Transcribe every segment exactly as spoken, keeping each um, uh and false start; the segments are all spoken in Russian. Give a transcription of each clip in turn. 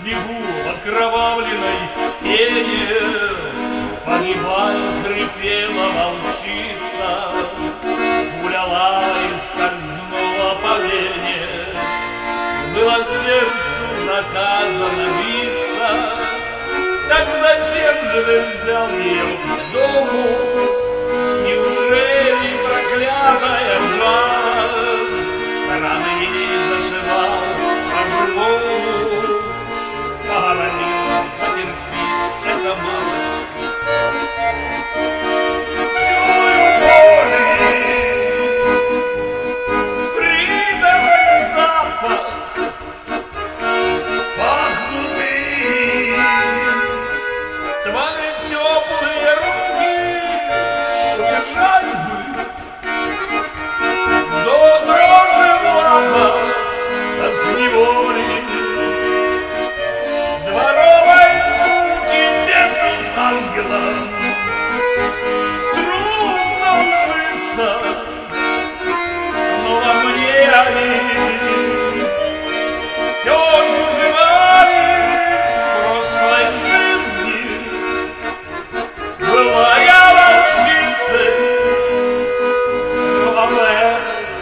снегу в окровавленной пене погибая хрипела волчица, гуляла и скользнула по вене. Было сердцу заказано биться, так зачем же ты взял ее к дому? Неужели проклятая жалость раны ей зашивал по-живому? Поговорила, потерпи, это малость. Чую боли, приторный запах, пахнутый. Твои теплые руки, убежать бы до дрожи в лапах от неволи. Дворовой суки лесу с ангелом трудно ужиться, но во мне они все же уживались в прошлой жизни. Была я волчицей, но об этом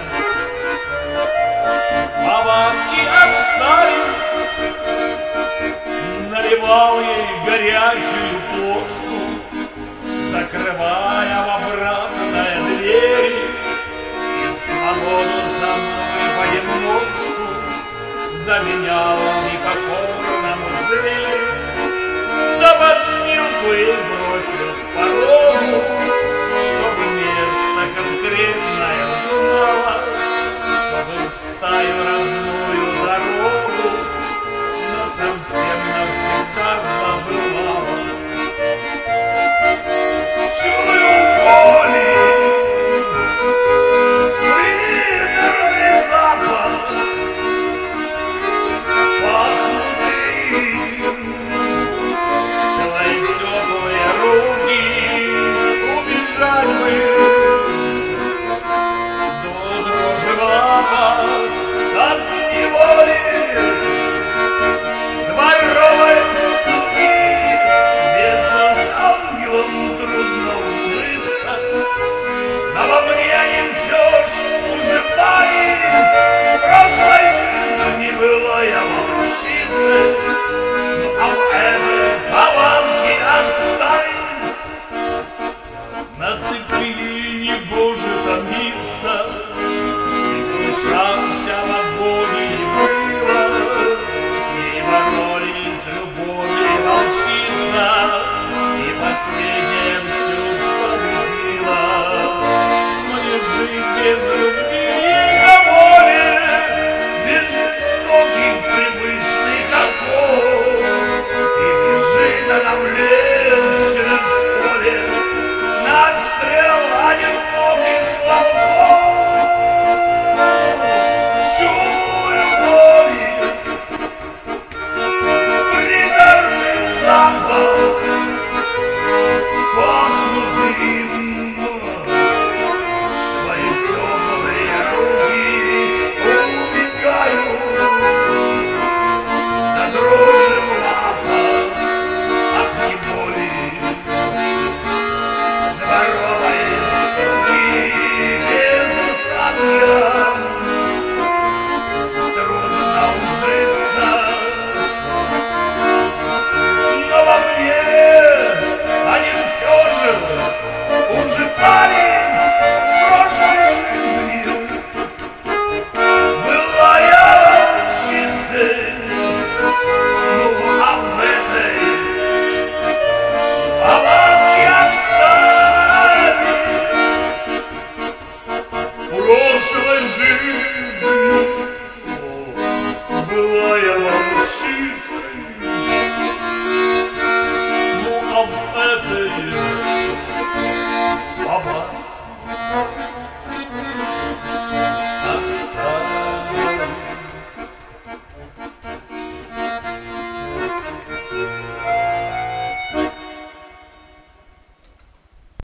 повадки остались. Наливал ей горячую плошку, закрывая в обратное двери, и свободу за мной понемножку заменял непокорному зверю. Да подстилку и бросил к порогу, чтобы место конкретное знала, чтобы стаю родную дорогу совсем навсегда забывала. Чую боли, приторный запах, пахнутый. Твои теплые руки, убежать бы до дрожи в лапах от неволи. Дворовой суки, лесу с ангелом трудно ужиться, но во мне они все ж уживались. В прошлой жизни была я волчицей, а в этой повадке остались. На цепи негоже томиться, и дышался в агонии было. Боролись любовью волчица, и последняя все ж победила. Но не жить без любви и воли, без жестоких привычных оков. И бежит она в лес через поле, на отстрел одиноких волков. Чую боли, запах, пахнутый. Твои теплые руки убегают на дрожи в лапах от неволи. Дворовые суки без ангела трудно ужиться.